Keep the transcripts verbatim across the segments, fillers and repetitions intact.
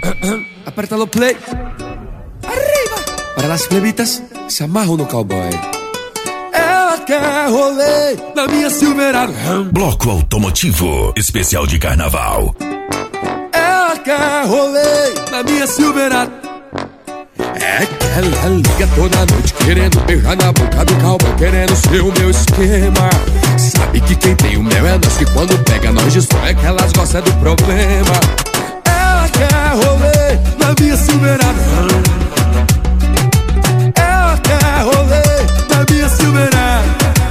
Aperta no play. Arriba. Para las plebitas que se amarram no cowboy. Ela quer rolê na minha Silverado. Bloco automotivo especial de carnaval. Ela quer rolê na minha Silverado. É que ela liga toda noite querendo beijar na boca do cowboy, querendo ser o meu esquema. Sabe que quem tem o mel é nós, que quando pega nós destrói, é que elas gostam do problema. Ela quer rolê na minha Silverado. Ela quer rolê na minha Silverado.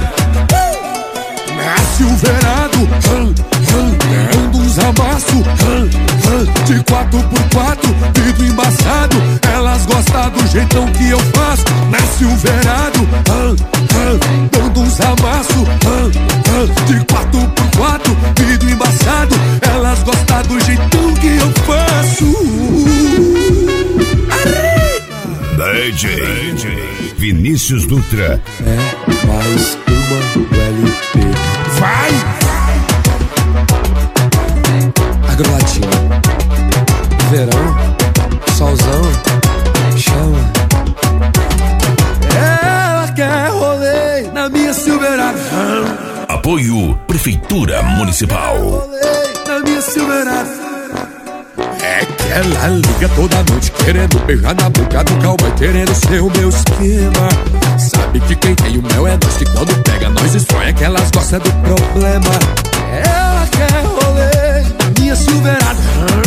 Na Silverado, dando uns amassos de quatro por quatro, vidro embaçado. Elas gostam do jeitão que eu faço. Na Silverado, dando uns amassos de quatro por quatro, vidro embaçado. Elas gostam do jeitão que eu faço. D J, D J Vinícius Dutra. É mais uma L P. Vai! Agrolatina. Verão, solzão, chama. Ela quer rolê na minha Silverado. Apoio Prefeitura Municipal. Rolê na minha Silverado. É que ela liga toda noite querendo beijar na boca do cowboy, querendo ser o meu esquema. Sabe que quem tem o mel é nós, que quando pega nós destrói, é que elas gostam do problema. Ela quer rolê na minha Silverado.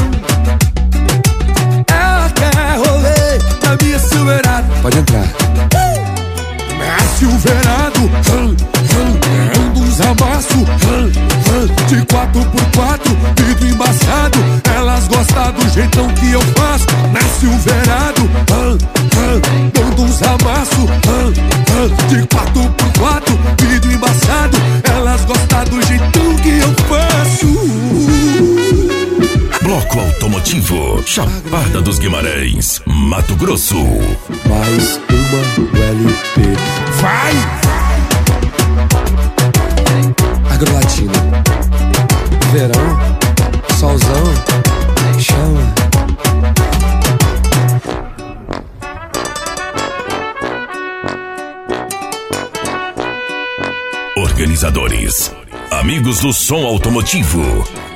Ela quer rolê na minha Silverado. Pode entrar. Na Silverado, dando uns amassos de quatro por quatro, vidro embaçado. Elas gostam do jeitão que eu faço. Na Silverado, dando uns amassos de quatro por quatro, vidro embaçado. Elas gostam do jeitão que eu faço. Bloco automotivo Chapada dos Guimarães, Mato Grosso. Mais uma L P. Vai! Agrolatina. Verão, solzão, chama. Organizadores, amigos do som automotivo,